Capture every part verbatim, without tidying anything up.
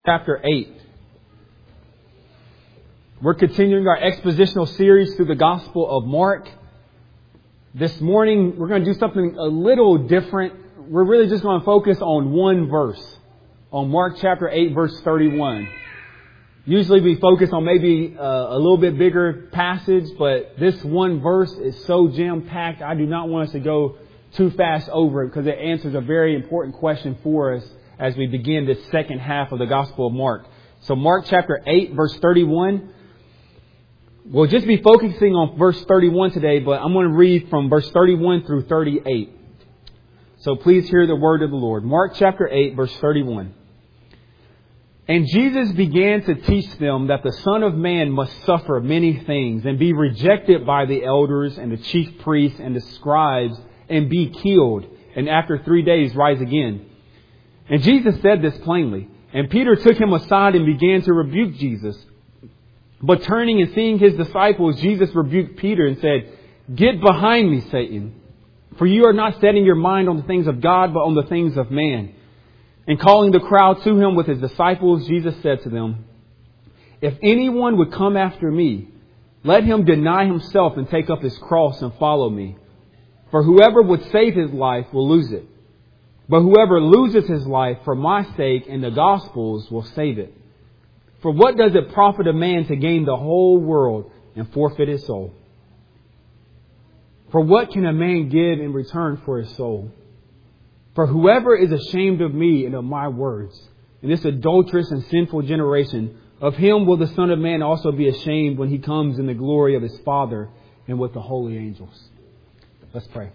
Chapter eight. We're continuing our expositional series through the Gospel of Mark. This morning, we're going to do something a little different. We're really just going to focus on one verse, on Mark chapter eight, verse thirty-one. Usually we focus on maybe uh, a little bit bigger passage, but this one verse is so jam-packed, I do not want us to go too fast over it because it answers a very important question for us as we begin this second half of the Gospel of Mark. So Mark chapter eight, verse thirty-one. We'll just be focusing on verse thirty-one today, but I'm going to read from verse thirty-one through thirty-eight. So please hear the word of the Lord. Mark chapter eight, verse thirty-one. And Jesus began to teach them that the Son of Man must suffer many things and be rejected by the elders and the chief priests and the scribes and be killed, and after three days rise again. And Jesus said this plainly. And Peter took him aside and began to rebuke Jesus. But turning and seeing his disciples, Jesus rebuked Peter and said, "Get behind me, Satan, for you are not setting your mind on the things of God, but on the things of man." And calling the crowd to him with his disciples, Jesus said to them, "If anyone would come after me, let him deny himself and take up his cross and follow me. For whoever would save his life will lose it. But whoever loses his life for my sake and the gospel's will save it. For what does it profit a man to gain the whole world and forfeit his soul? For what can a man give in return for his soul? For whoever is ashamed of me and of my words in this adulterous and sinful generation, of him will the Son of Man also be ashamed when he comes in the glory of his Father and with the holy angels." Let's pray.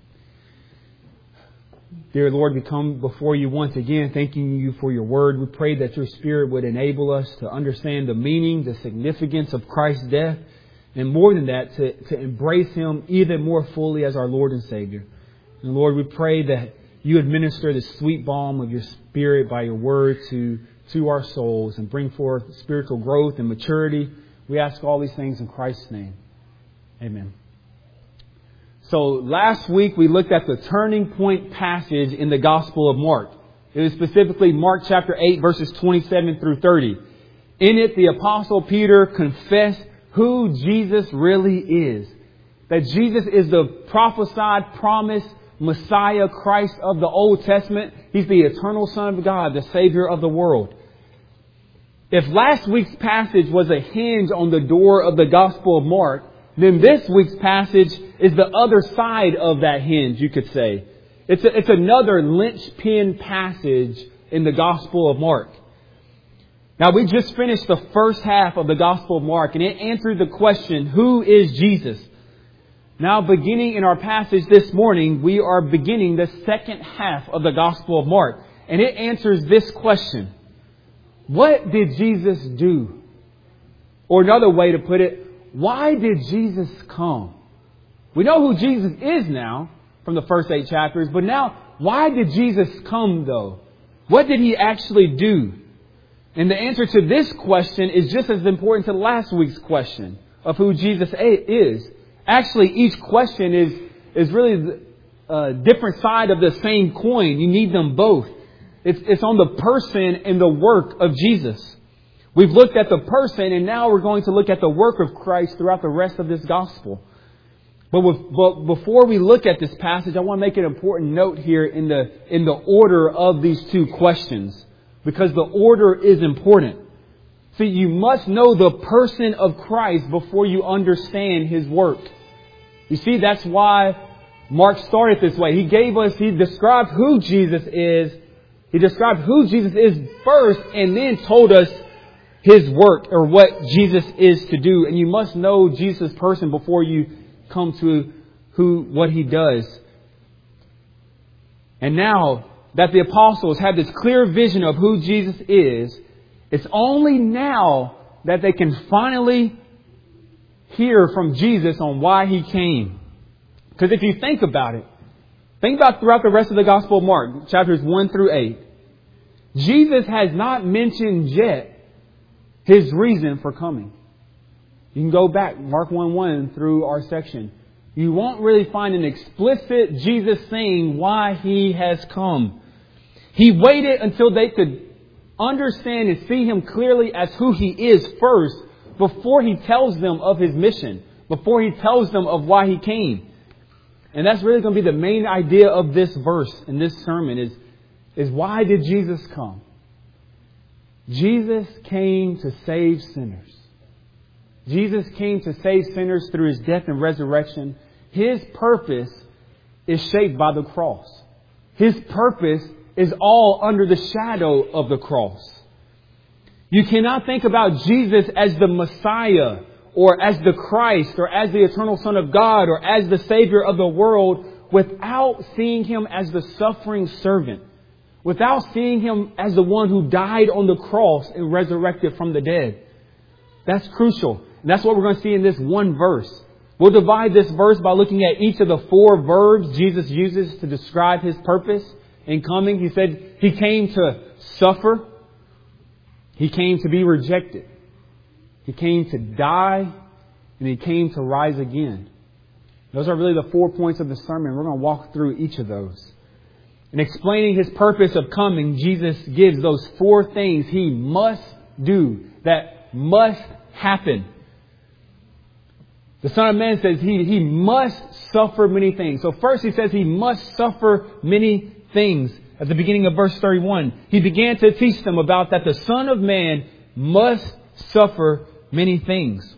Dear Lord, we come before you once again, thanking you for your word. We pray that your Spirit would enable us to understand the meaning, the significance of Christ's death, and more than that, to, to embrace him even more fully as our Lord and Savior. And Lord, we pray that you administer the sweet balm of your Spirit by your word to, to our souls and bring forth spiritual growth and maturity. We ask all these things in Christ's name. Amen. So last week we looked at the turning point passage in the Gospel of Mark. It was specifically Mark chapter eight, verses twenty-seven through thirty. In it, the Apostle Peter confessed who Jesus really is. That Jesus is the prophesied, promised Messiah, Christ of the Old Testament. He's the eternal Son of God, the Savior of the world. If last week's passage was a hinge on the door of the Gospel of Mark, then this week's passage is the other side of that hinge, you could say. It's a, it's another linchpin passage in the Gospel of Mark. Now, we just finished the first half of the Gospel of Mark, and it answered the question, who is Jesus? Now, beginning in our passage this morning, we are beginning the second half of the Gospel of Mark, and it answers this question. What did Jesus do? Or another way to put it, why did Jesus come? We know who Jesus is now from the first eight chapters, but now, why did Jesus come though? What did he actually do? And the answer to this question is just as important to last week's question of who Jesus is. Actually, each question is, is really a different side of the same coin. You need them both. It's, it's on the person and the work of Jesus. We've looked at the person, and now we're going to look at the work of Christ throughout the rest of this gospel. But, with, but before we look at this passage, I want to make an important note here in the, in the order of these two questions, because the order is important. See, you must know the person of Christ before you understand his work. You see, that's why Mark started this way. He gave us, he described who Jesus is. He described who Jesus is first, and then told us his work, or what Jesus is to do. And you must know Jesus' person before you come to who, what he does. And now that the apostles have this clear vision of who Jesus is, it's only now that they can finally hear from Jesus on why he came. Because if you think about it, think about throughout the rest of the Gospel of Mark, chapters one through eight, Jesus has not mentioned yet his reason for coming. You can go back, Mark one one through our section. You won't really find an explicit Jesus saying why he has come. He waited until they could understand and see Him clearly as who He is first before He tells them of His mission, before He tells them of why He came. And that's really going to be the main idea of this verse in this sermon is, is why did Jesus come? Jesus came to save sinners. Jesus came to save sinners through His death and resurrection. His purpose is shaped by the cross. His purpose is all under the shadow of the cross. You cannot think about Jesus as the Messiah or as the Christ or as the eternal Son of God or as the Savior of the world without seeing Him as the suffering servant, without seeing Him as the one who died on the cross and resurrected from the dead. That's crucial. And that's what we're going to see in this one verse. We'll divide this verse by looking at each of the four verbs Jesus uses to describe His purpose in coming. He said He came to suffer. He came to be rejected. He came to die. And He came to rise again. Those are really the four points of the sermon. We're going to walk through each of those. In explaining His purpose of coming, Jesus gives those four things He must do, that must happen. The Son of Man says He, he must suffer many things. So first He says He must suffer many things. At the beginning of verse thirty-one, He began to teach them about that the Son of Man must suffer many things.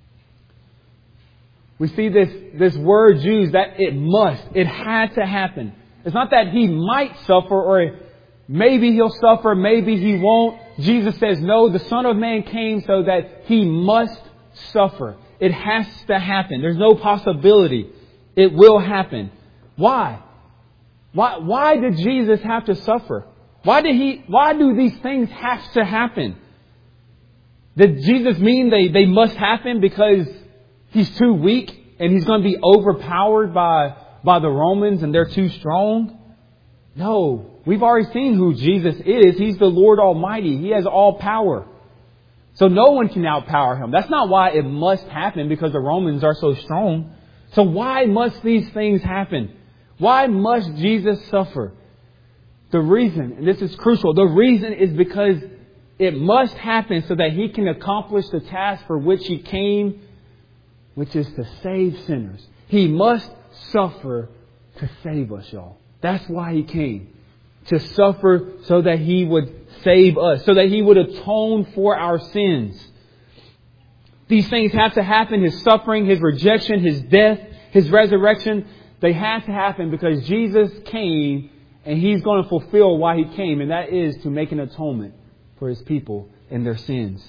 We see this, this word used that it must. It had to happen. It's not that He might suffer or maybe He'll suffer, maybe He won't. Jesus says, no, the Son of Man came so that He must suffer. It has to happen. There's no possibility. It will happen. Why? Why, why did Jesus have to suffer? Why did he, why do these things have to happen? Did Jesus mean they, they must happen because He's too weak and He's going to be overpowered by, by the Romans and they're too strong? No. We've already seen who Jesus is. He's the Lord Almighty. He has all power. So no one can outpower Him. That's not why it must happen because the Romans are so strong. So why must these things happen? Why must Jesus suffer? The reason, and this is crucial, the reason is because it must happen so that He can accomplish the task for which He came, which is to save sinners. He must suffer to save us, y'all. That's why He came. To suffer so that He would save us, so that He would atone for our sins. These things have to happen. His suffering, His rejection, His death, His resurrection. They have to happen because Jesus came and He's going to fulfill why He came. And that is to make an atonement for His people and their sins.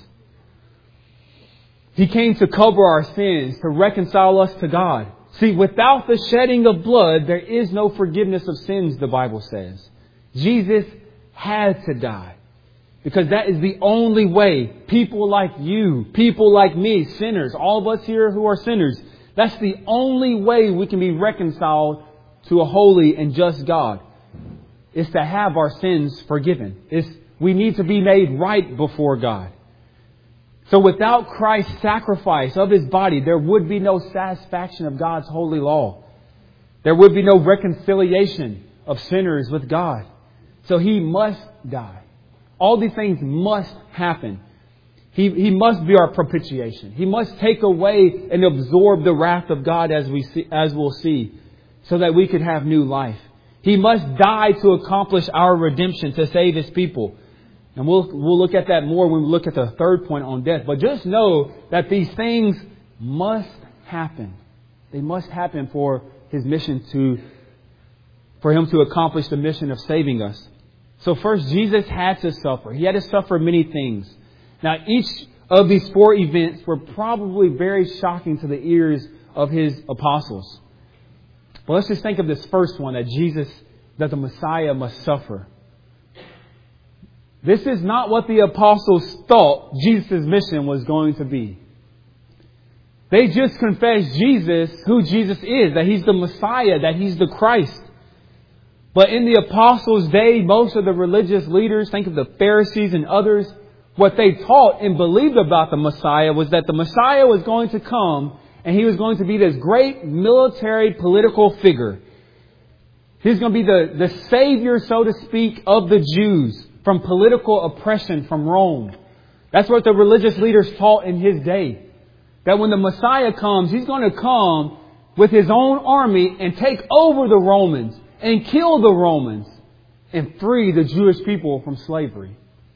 He came to cover our sins, to reconcile us to God. See, without the shedding of blood, there is no forgiveness of sins, the Bible says. Jesus had to die. Because that is the only way people like you, people like me, sinners, all of us here who are sinners, that's the only way we can be reconciled to a holy and just God. Is to have our sins forgiven. It's, we need to be made right before God. So without Christ's sacrifice of His body, there would be no satisfaction of God's holy law. There would be no reconciliation of sinners with God. So He must die. All these things must happen. He, he must be our propitiation. He must take away and absorb the wrath of God as we see, as we'll see, so that we could have new life. He must die to accomplish our redemption, to save His people. And we'll, we'll look at that more when we look at the third point on death. But just know that these things must happen. They must happen for His mission to, for Him to accomplish the mission of saving us. So first, Jesus had to suffer. He had to suffer many things. Now, each of these four events were probably very shocking to the ears of His apostles. But let's just think of this first one, that Jesus, that the Messiah must suffer. This is not what the apostles thought Jesus' mission was going to be. They just confessed Jesus, who Jesus is, that He's the Messiah, that He's the Christ. But in the apostles' day, most of the religious leaders, think of the Pharisees and others, what they taught and believed about the Messiah was that the Messiah was going to come and He was going to be this great military political figure. He's going to be the, the savior, so to speak, of the Jews from political oppression from Rome. That's what the religious leaders taught in his day. That when the Messiah comes, he's going to come with his own army and take over the Romans and kill the Romans and free the Jewish people from slavery.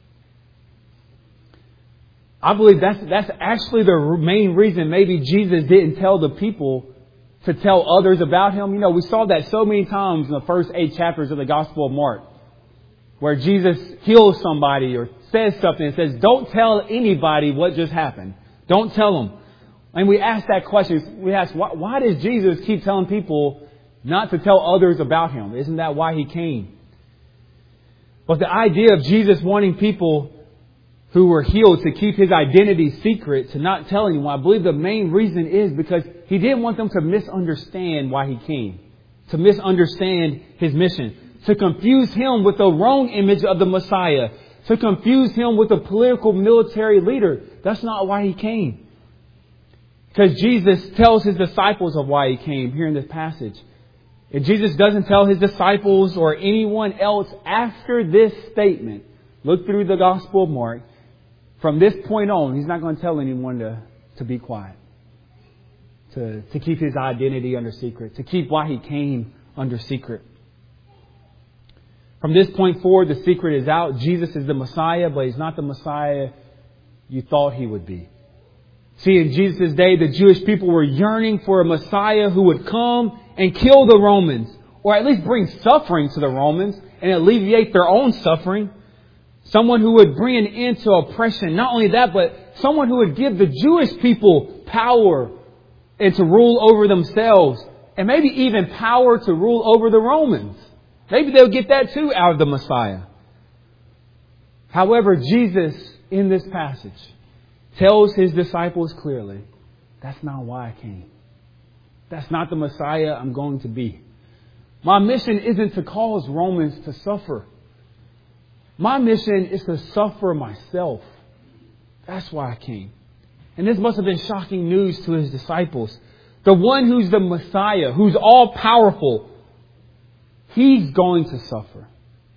I believe that's that's actually the main reason maybe Jesus didn't tell the people to tell others about him. You know, we saw that so many times in the first eight chapters of the Gospel of Mark, where Jesus heals somebody or says something and says, don't tell anybody what just happened. Don't tell them. And we ask that question. We ask, why, why does Jesus keep telling people not to tell others about him? Isn't that why he came? But the idea of Jesus wanting people who were healed to keep his identity secret, to not tell anyone, I believe the main reason is because he didn't want them to misunderstand why he came, to misunderstand his mission, to confuse him with the wrong image of the Messiah, to confuse him with a political military leader. That's not why he came. Because Jesus tells his disciples of why he came here in this passage. And Jesus doesn't tell his disciples or anyone else after this statement. Look through the Gospel of Mark. From this point on, he's not going to tell anyone to, to be quiet. To, to keep his identity under secret. To keep why he came under secret. From this point forward, the secret is out. Jesus is the Messiah, but he's not the Messiah you thought he would be. See, in Jesus' day, the Jewish people were yearning for a Messiah who would come and kill the Romans, or at least bring suffering to the Romans and alleviate their own suffering. Someone who would bring an end to oppression. Not only that, but someone who would give the Jewish people power and to rule over themselves, and maybe even power to rule over the Romans. Maybe they'll get that too out of the Messiah. However, Jesus, in this passage, tells his disciples clearly, that's not why I came. That's not the Messiah I'm going to be. My mission isn't to cause Romans to suffer. My mission is to suffer myself. That's why I came. And this must have been shocking news to his disciples. The one who's the Messiah, who's all powerful, he's going to suffer.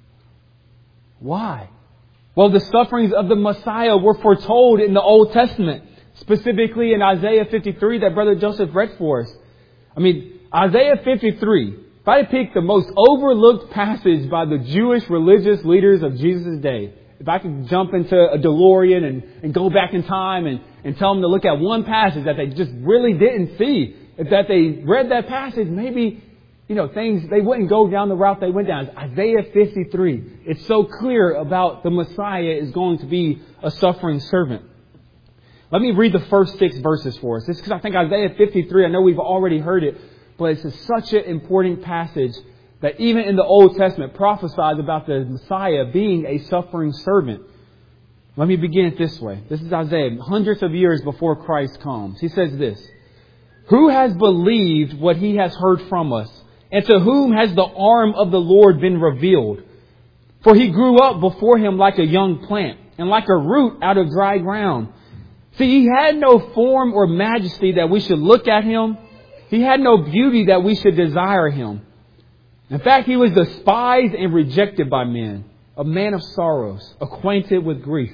Why? Well, the sufferings of the Messiah were foretold in the Old Testament, specifically in Isaiah fifty-three that Brother Joseph read for us. I mean, Isaiah fifty-three, if I pick the most overlooked passage by the Jewish religious leaders of Jesus' day, if I could jump into a DeLorean and, and go back in time and, and tell them to look at one passage that they just really didn't see, if that they read that passage, maybe, you know, things, they wouldn't go down the route they went down. Isaiah fifty-three. It's so clear about the Messiah is going to be a suffering servant. Let me read the first six verses for us. It's because I think Isaiah fifty-three, I know we've already heard it, but it's such an important passage that even in the Old Testament prophesies about the Messiah being a suffering servant. Let me begin it this way. This is Isaiah, hundreds of years before Christ comes. He says this, "Who has believed what he has heard from us? And to whom has the arm of the Lord been revealed? For he grew up before him like a young plant, and like a root out of dry ground. See, he had no form or majesty that we should look at him. He had no beauty that we should desire him. In fact, he was despised and rejected by men, a man of sorrows, acquainted with grief.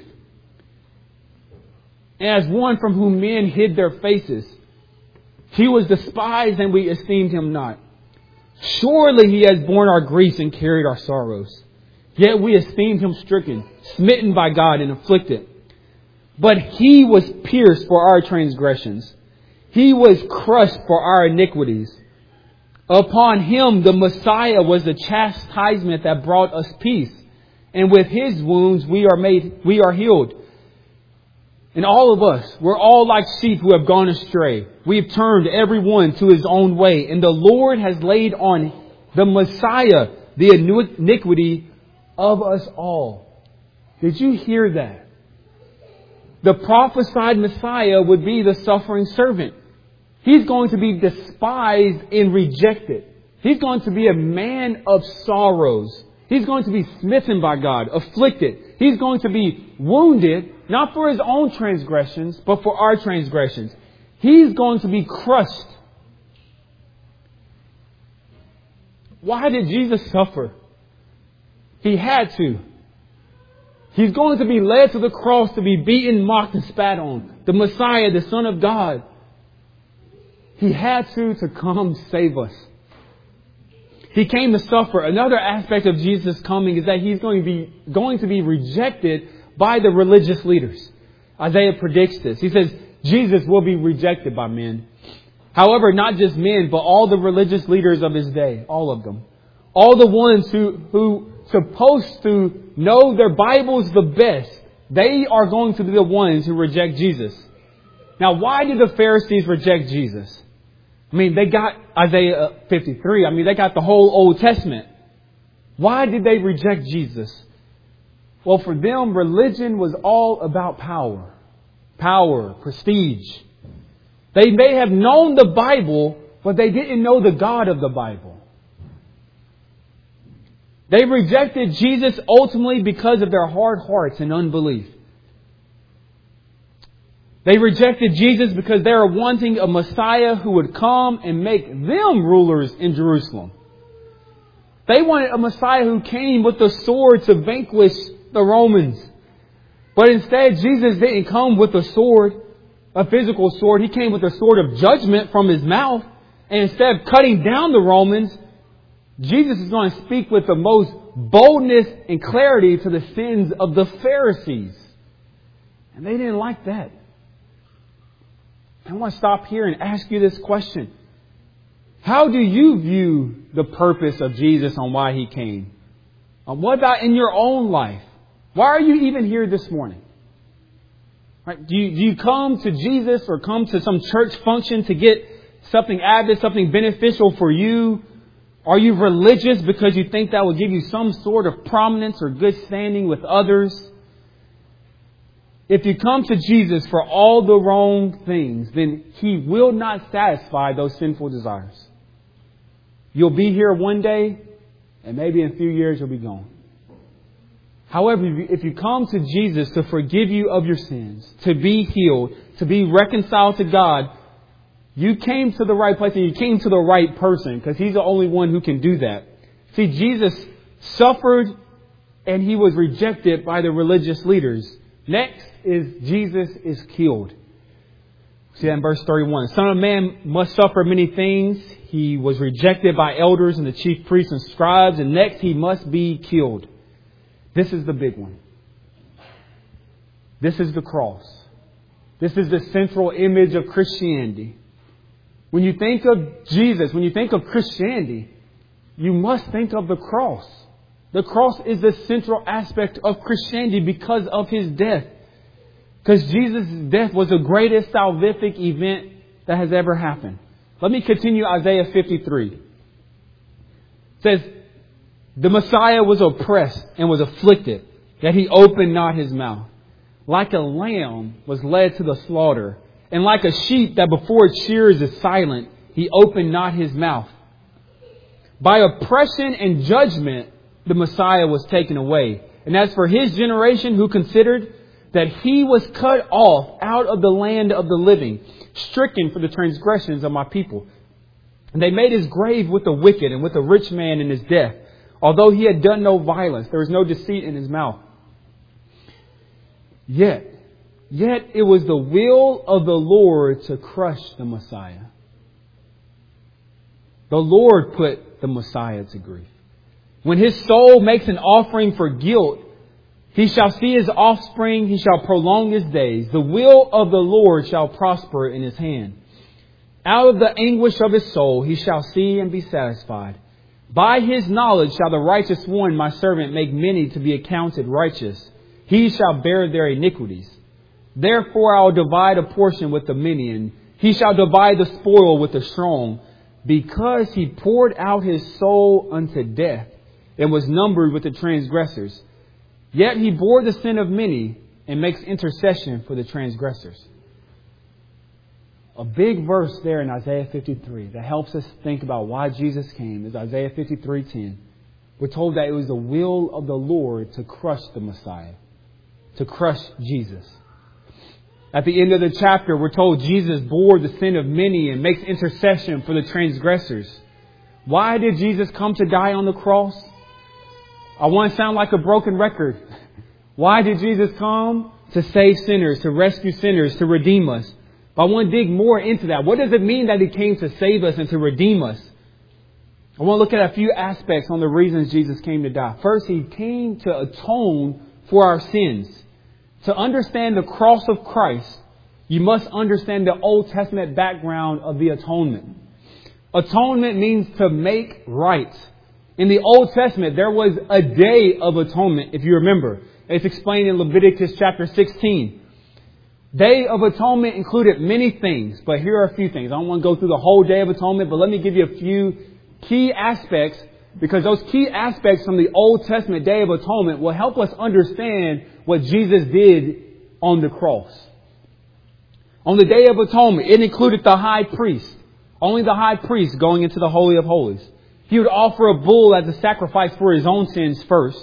And as one from whom men hid their faces, he was despised and we esteemed him not. Surely he has borne our griefs and carried our sorrows. Yet we esteemed him stricken, smitten by God and afflicted. But he was pierced for our transgressions. He was crushed for our iniquities. Upon him the Messiah was the chastisement that brought us peace. And with his wounds we are made, we are healed. And all of us, we're all like sheep who have gone astray. We have turned every one to his own way. And the Lord has laid on the Messiah the iniquity of us all." Did you hear that? The prophesied Messiah would be the suffering servant. He's going to be despised and rejected. He's going to be a man of sorrows. He's going to be smitten by God, afflicted. He's going to be wounded, not for his own transgressions, but for our transgressions. He's going to be crushed. Why did Jesus suffer? He had to. He's going to be led to the cross to be beaten, mocked, and spat on. The Messiah, the Son of God. He had to to come save us. He came to suffer. Another aspect of Jesus' coming is that He's going to be going to be rejected by the religious leaders. Isaiah predicts this. He says Jesus will be rejected by men. However, not just men, but all the religious leaders of His day. All of them. All the ones who, who supposed to know their Bibles the best. They are going to be the ones who reject Jesus. Now, why did the Pharisees reject Jesus? I mean, they got Isaiah fifty-three. I mean, they got the whole Old Testament. Why did they reject Jesus? Well, for them, religion was all about power. Power, prestige. They may have known the Bible, but they didn't know the God of the Bible. They rejected Jesus ultimately because of their hard hearts and unbelief. They rejected Jesus because they were wanting a Messiah who would come and make them rulers in Jerusalem. They wanted a Messiah who came with the sword to vanquish the Romans. But instead, Jesus didn't come with a sword, a physical sword. He came with a sword of judgment from His mouth. And instead of cutting down the Romans, Jesus is going to speak with the most boldness and clarity to the sins of the Pharisees. And they didn't like that. I want to stop here and ask you this question. How do you view the purpose of Jesus on why He came? Um, what about in your own life? Why are you even here this morning? Right? Do you, do you come to Jesus or come to some church function to get something added, something beneficial for you? Are you religious because you think that will give you some sort of prominence or good standing with others? If you come to Jesus for all the wrong things, then He will not satisfy those sinful desires. You'll be here one day, and maybe in a few years you'll be gone. However, if you come to Jesus to forgive you of your sins, to be healed, to be reconciled to God, you came to the right place and you came to the right person, because He's the only one who can do that. See, Jesus suffered and He was rejected by the religious leaders. Next is Jesus is killed. See that in verse thirty-one. The Son of Man must suffer many things. He was rejected by elders and the chief priests and scribes. And next, He must be killed. This is the big one. This is the cross. This is the central image of Christianity. When you think of Jesus, when you think of Christianity, you must think of the cross. The cross is the central aspect of Christianity because of His death. Because Jesus' death was the greatest salvific event that has ever happened. Let me continue Isaiah fifty-three. It says, the Messiah was oppressed and was afflicted, yet He opened not His mouth. Like a lamb was led to the slaughter, and like a sheep that before its shearers is silent, He opened not His mouth. By oppression and judgment, the Messiah was taken away. And as for His generation who considered that He was cut off out of the land of the living, stricken for the transgressions of my people. And they made His grave with the wicked and with the rich man in his death. Although He had done no violence, there was no deceit in His mouth. Yet, yet it was the will of the Lord to crush the Messiah. The Lord put the Messiah to grief. When His soul makes an offering for guilt, He shall see His offspring, He shall prolong His days. The will of the Lord shall prosper in His hand. Out of the anguish of His soul He shall see and be satisfied. By His knowledge shall the righteous one, my servant, make many to be accounted righteous. He shall bear their iniquities. Therefore I will divide a portion with the many, and He shall divide the spoil with the strong, because He poured out His soul unto death, and was numbered with the transgressors. Yet He bore the sin of many, and makes intercession for the transgressors. A big verse there in Isaiah fifty-three that helps us think about why Jesus came is Isaiah fifty-three ten. We're told that it was the will of the Lord to crush the Messiah, to crush Jesus. At the end of the chapter, we're told Jesus bore the sin of many and makes intercession for the transgressors. Why did Jesus come to die on the cross? I want to sound like a broken record. Why did Jesus come? To save sinners, to rescue sinners, to redeem us. But I want to dig more into that. What does it mean that He came to save us and to redeem us? I want to look at a few aspects on the reasons Jesus came to die. First, He came to atone for our sins. To understand the cross of Christ, you must understand the Old Testament background of the atonement. Atonement means to make right. In the Old Testament, there was a day of atonement, if you remember. It's explained in Leviticus chapter sixteen. Day of Atonement included many things, but here are a few things. I don't want to go through the whole Day of Atonement, but let me give you a few key aspects, because those key aspects from the Old Testament Day of Atonement will help us understand what Jesus did on the cross. On the Day of Atonement, it included the high priest. Only the high priest going into the Holy of Holies. He would offer a bull as a sacrifice for his own sins first.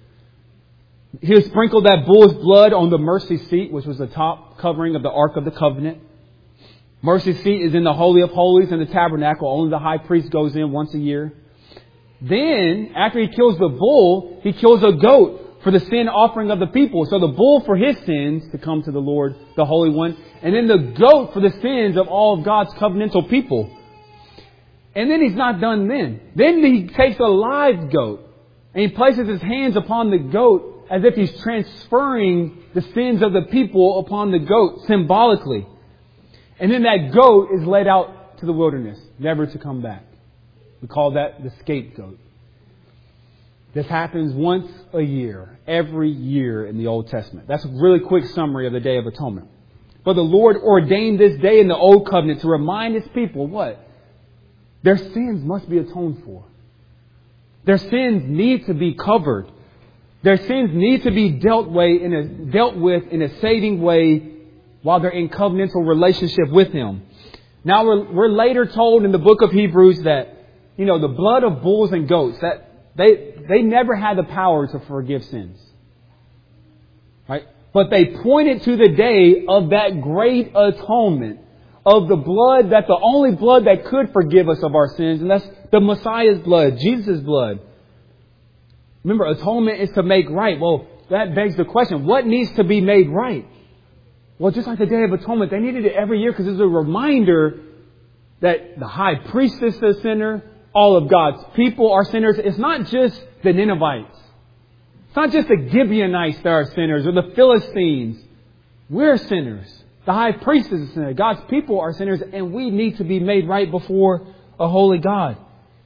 He would sprinkle that bull's blood on the mercy seat, which was the top covering of the Ark of the Covenant. Mercy seat is in the Holy of Holies in the tabernacle. Only the high priest goes in once a year. Then, after he kills the bull, he kills a goat for the sin offering of the people. So the bull for his sins to come to the Lord, the Holy One. And then the goat for the sins of all of God's covenantal people. And then he's not done then. Then he takes a live goat and he places his hands upon the goat as if he's transferring the sins of the people upon the goat symbolically. And then that goat is led out to the wilderness, never to come back. We call that the scapegoat. This happens once a year, every year in the Old Testament. That's a really quick summary of the Day of Atonement. But the Lord ordained this day in the Old Covenant to remind His people what? Their sins must be atoned for. Their sins need to be covered. Their sins need to be dealt, way in a, dealt with in a saving way while they're in covenantal relationship with Him. Now we're, we're later told in the book of Hebrews that, you know, the blood of bulls and goats, that they, they never had the power to forgive sins. Right? But they pointed to the day of that great atonement, of the blood, that the only blood that could forgive us of our sins, and that's the Messiah's blood, Jesus' blood. Remember, atonement is to make right. Well, that begs the question, what needs to be made right? Well, just like the Day of Atonement, they needed it every year because it's a reminder that the high priest is a sinner, all of God's people are sinners. It's not just the Ninevites. It's not just the Gibeonites that are sinners or the Philistines. We're sinners. The high priest is a sinner. God's people are sinners, and we need to be made right before a holy God.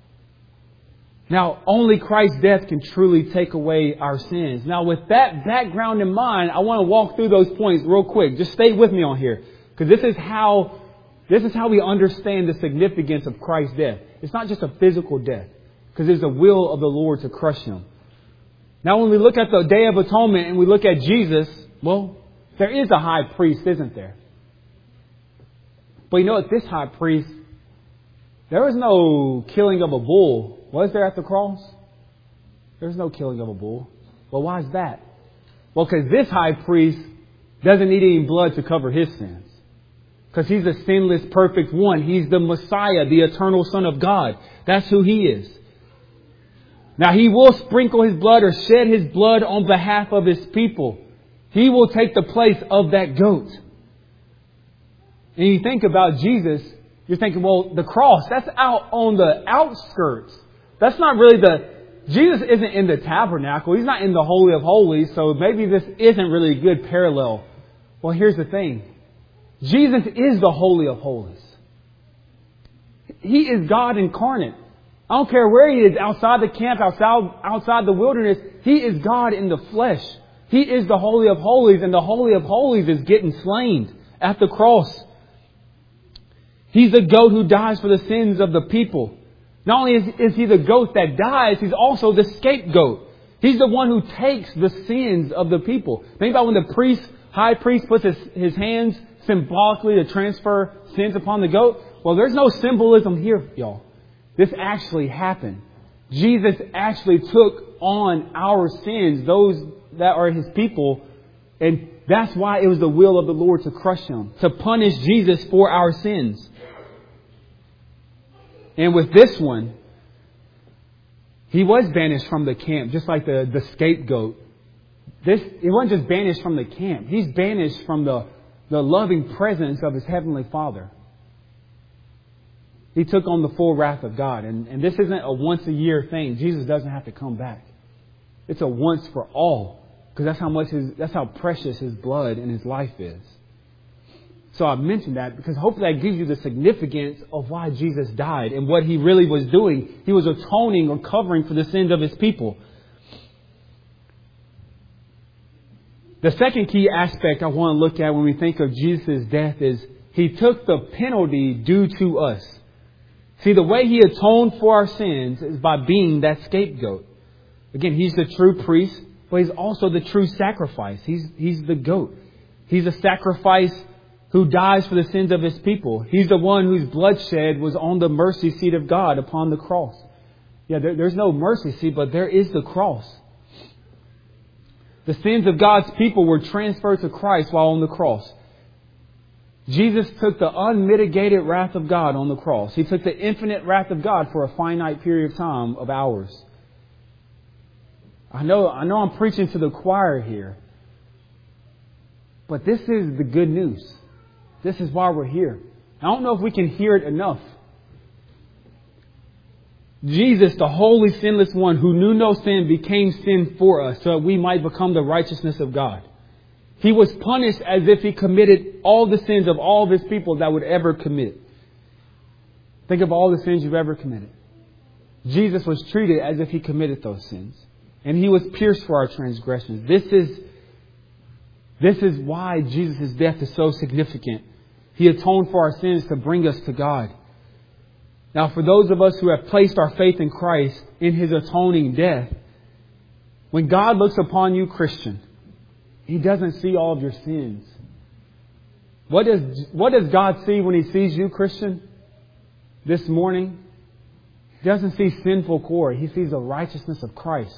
Now, only Christ's death can truly take away our sins. Now, with that background in mind, I want to walk through those points real quick. Just stay with me on here, because this is how this is how we understand the significance of Christ's death. It's not just a physical death, because it's the will of the Lord to crush Him. Now, when we look at the Day of Atonement and we look at Jesus, well, there is a high priest, isn't there? But you know what? This high priest, there was no killing of a bull. Was there at the cross? There's no killing of a bull. Well, why is that? Well, because this high priest doesn't need any blood to cover his sins. Because He's the sinless, perfect one. He's the Messiah, the eternal Son of God. That's who He is. Now, He will sprinkle His blood or shed His blood on behalf of His people. He will take the place of that goat. And you think about Jesus, you're thinking, well, the cross, that's out on the outskirts. That's not really the... Jesus isn't in the tabernacle. He's not in the Holy of Holies. So maybe this isn't really a good parallel. Well, here's the thing. Jesus is the Holy of Holies. He is God incarnate. I don't care where He is, outside the camp, outside, outside the wilderness. He is God in the flesh. He is the Holy of Holies, and the Holy of Holies is getting slain at the cross. He's the goat who dies for the sins of the people. Not only is, is He the goat that dies, He's also the scapegoat. He's the one who takes the sins of the people. Think about when the priest, high priest puts his, his hands symbolically to transfer sins upon the goat. Well, there's no symbolism here, y'all. This actually happened. Jesus actually took on our sins, those that are His people. And that's why it was the will of the Lord to crush Him, to punish Jesus for our sins. And with this one, He was banished from the camp, just like the, the scapegoat This, he wasn't just banished from the camp. He's banished from the, the loving presence of his heavenly Father. He took on the full wrath of God. And, and this isn't a once a year thing. Jesus doesn't have to come back. It's a once for all. Because that's how much his, that's how precious his blood and his life is. So I mentioned that because hopefully that gives you the significance of why Jesus died and what he really was doing. He was atoning or covering for the sins of his people. The second key aspect I want to look at when we think of Jesus' death is he took the penalty due to us. See, the way he atoned for our sins is by being that scapegoat. Again, he's the true priest, but he's also the true sacrifice. He's, he's the goat. He's a sacrifice who dies for the sins of his people. He's the one whose bloodshed was on the mercy seat of God upon the cross. Yeah, there, there's no mercy seat, but there is the cross. The sins of God's people were transferred to Christ while on the cross. Jesus took the unmitigated wrath of God on the cross. He took the infinite wrath of God for a finite period of time of hours. I know, I know I'm preaching to the choir here, but this is the good news. This is why we're here. I don't know if we can hear it enough. Jesus, the holy, sinless one who knew no sin, became sin for us so that we might become the righteousness of God. He was punished as if he committed all the sins of all of his people that would ever commit. Think of all the sins you've ever committed. Jesus was treated as if he committed those sins. And he was pierced for our transgressions. This is, this is why Jesus' death is so significant. He atoned for our sins to bring us to God. Now, for those of us who have placed our faith in Christ in his atoning death, when God looks upon you, Christian, he doesn't see all of your sins. What does, what does God see when he sees you, Christian, this morning? He doesn't see sinful Corey. He sees the righteousness of Christ.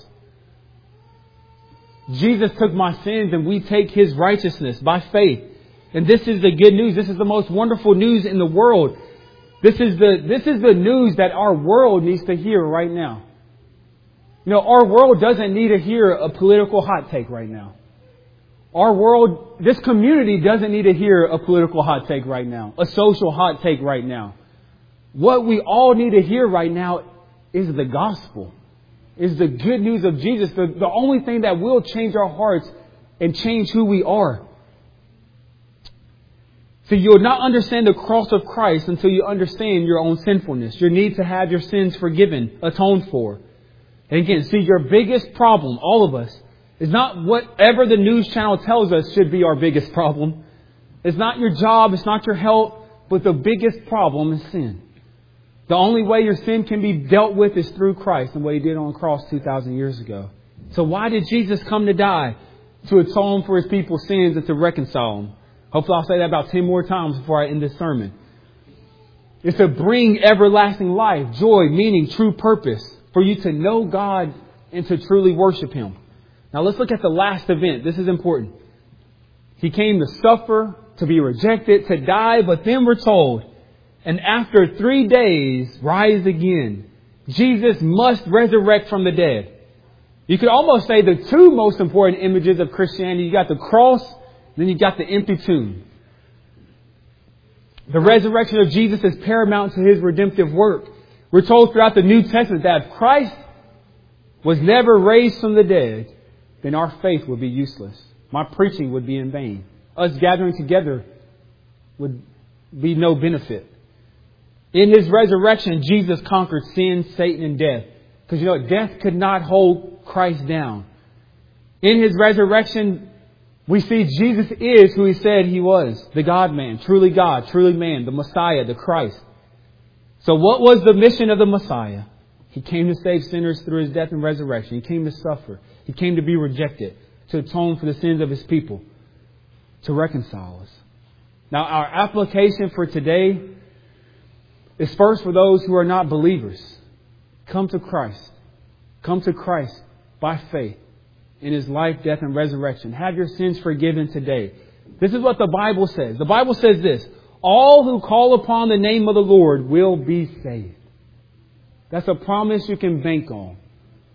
Jesus took my sins and we take his righteousness by faith. And this is the good news. This is the most wonderful news in the world. This is the, this is the news that our world needs to hear right now. You know, our world doesn't need to hear a political hot take right now. Our world, this community doesn't need to hear a political hot take right now, a social hot take right now. What we all need to hear right now is the gospel, is the good news of Jesus, the, the only thing that will change our hearts and change who we are. So you'll not understand the cross of Christ until you understand your own sinfulness, your need to have your sins forgiven, atoned for. And again, see, your biggest problem, all of us, is not whatever the news channel tells us should be our biggest problem. It's not your job, it's not your health, but the biggest problem is sin. The only way your sin can be dealt with is through Christ and what he did on the cross two thousand years ago. So why did Jesus come to die? To atone for his people's sins and to reconcile them. Hopefully I'll say that about ten more times before I end this sermon. It's to bring everlasting life, joy, meaning, true purpose for you to know God and to truly worship him. Now let's look at the last event. This is important. He came to suffer, to be rejected, to die, but then we're told, and after three days, rise again. Jesus must resurrect from the dead. You could almost say the two most important images of Christianity. You got the cross, then you got the empty tomb. The resurrection of Jesus is paramount to his redemptive work. We're told throughout the New Testament that if Christ was never raised from the dead, then our faith would be useless. My preaching would be in vain. Us gathering together would be no benefit. In his resurrection, Jesus conquered sin, Satan, and death. Because you know, death could not hold Christ down. In his resurrection, we see Jesus is who he said he was. The God-man, truly God, truly man, the Messiah, the Christ. So what was the mission of the Messiah? He came to save sinners through his death and resurrection. He came to suffer. He came to be rejected, to atone for the sins of his people, to reconcile us. Now, our application for today is first for those who are not believers. Come to Christ. Come to Christ by faith in his life, death, and resurrection. Have your sins forgiven today. This is what the Bible says. The Bible says this: all who call upon the name of the Lord will be saved. That's a promise you can bank on.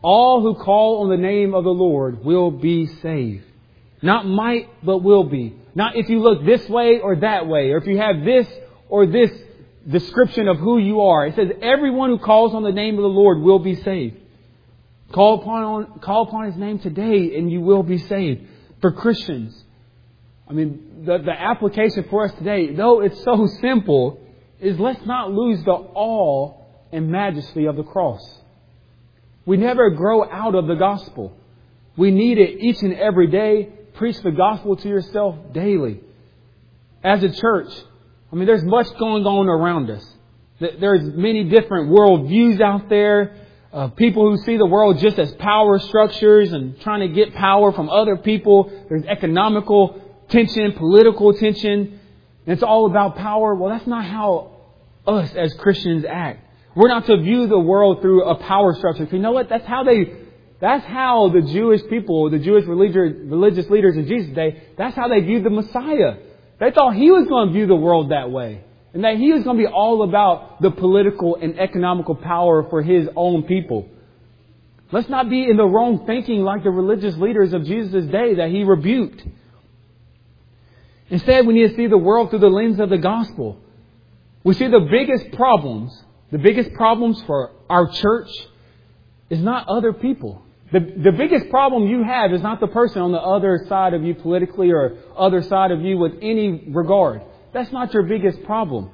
All who call on the name of the Lord will be saved. Not might, but will be. Not if you look this way or that way, or if you have this or this description of who you are. It says everyone who calls on the name of the Lord will be saved. Call upon, call upon His name today and you will be saved. For Christians, I mean, the, the application for us today, though it's so simple, is let's not lose the awe and majesty of the cross. We never grow out of the gospel. We need it each and every day. Preach the gospel to yourself daily. As a church, I mean, there's much going on around us. There's many different worldviews out there. Uh, people who see the world just as power structures and trying to get power from other people. There's economical tension, political tension. And it's all about power. Well, that's not how us as Christians act. We're not to view the world through a power structure. You know what? That's how they, that's how the Jewish people, the Jewish religious, religious leaders in Jesus' day, that's how they viewed the Messiah. They thought He was going to view the world that way. And that He was going to be all about the political and economical power for His own people. Let's not be in the wrong thinking like the religious leaders of Jesus' day that He rebuked. Instead, we need to see the world through the lens of the gospel. We see the biggest problems, the biggest problems for our church is not other people. The, the biggest problem you have is not the person on the other side of you politically or other side of you with any regard. That's not your biggest problem.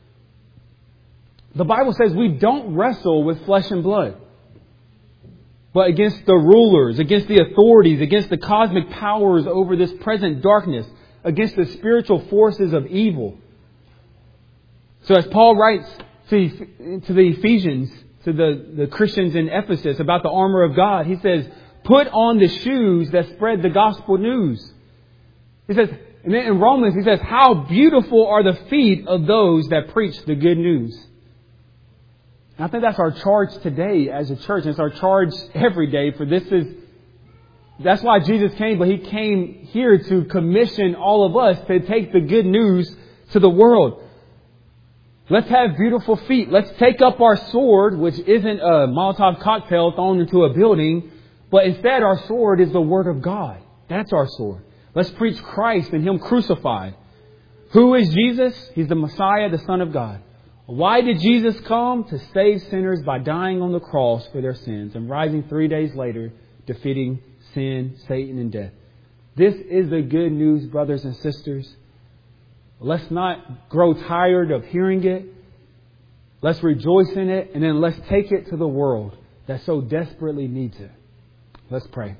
The Bible says we don't wrestle with flesh and blood, but against the rulers, against the authorities, against the cosmic powers over this present darkness, against the spiritual forces of evil. So as Paul writes to, to the Ephesians, to the, the Christians in Ephesus about the armor of God, he says, put on the shoes that spread the gospel news. He says, and then in Romans, he says, how beautiful are the feet of those that preach the good news. And I think that's our charge today as a church. And it's our charge every day, for this is, that's why Jesus came, but He came here to commission all of us to take the good news to the world. Let's have beautiful feet. Let's take up our sword, which isn't a Molotov cocktail thrown into a building, but instead our sword is the Word of God. That's our sword. Let's preach Christ and Him crucified. Who is Jesus? He's the Messiah, the Son of God. Why did Jesus come? To save sinners by dying on the cross for their sins and rising three days later, defeating sin, Satan, and death. This is the good news, brothers and sisters. Let's not grow tired of hearing it. Let's rejoice in it. And then let's take it to the world that so desperately needs it. Let's pray.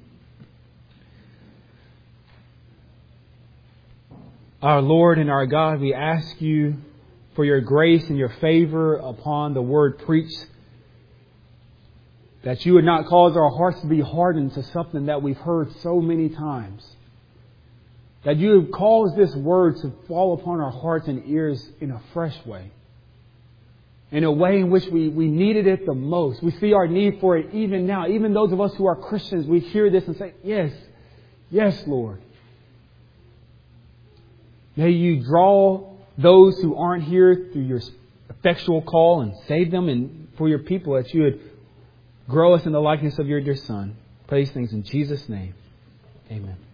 Our Lord and our God, we ask You for Your grace and Your favor upon the word preached. That You would not cause our hearts to be hardened to something that we've heard so many times. That You would cause this word to fall upon our hearts and ears in a fresh way. In a way in which we, we needed it the most. We see our need for it even now. Even those of us who are Christians, we hear this and say, yes, yes, Lord. May You draw those who aren't here through Your effectual call and save them, and for Your people that You would grow us in the likeness of Your dear Son. Pray these things in Jesus' name. Amen.